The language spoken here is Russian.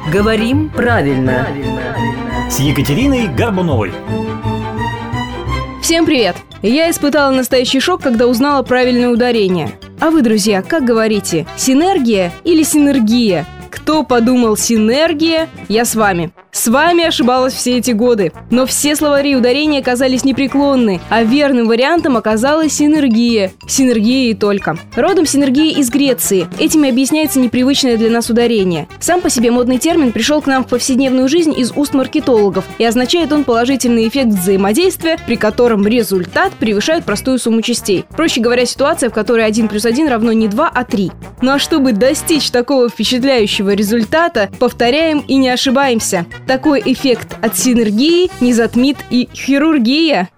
Говорим правильно. С Екатериной Горбуновой. Всем привет! Я испытала настоящий шок, когда узнала правильное ударение. А вы, друзья, как говорите? Синергия или синергия? Кто подумал синергия? Я с вами. С вами ошибалась все эти годы. Но все словари ударения оказались непреклонны, а верным вариантом оказалась синергия. Синергия и только. Родом синергия из Греции. Этим и объясняется непривычное для нас ударение. Сам по себе модный термин пришел к нам в повседневную жизнь из уст маркетологов, и означает он положительный эффект взаимодействия, при котором результат превышает простую сумму частей. Проще говоря, ситуация, в которой 1 + 1 равно не 2, а 3. Ну а чтобы достичь такого впечатляющего результата, повторяем и не ошибаемся. Такой эффект от синергии не затмит и хирургия.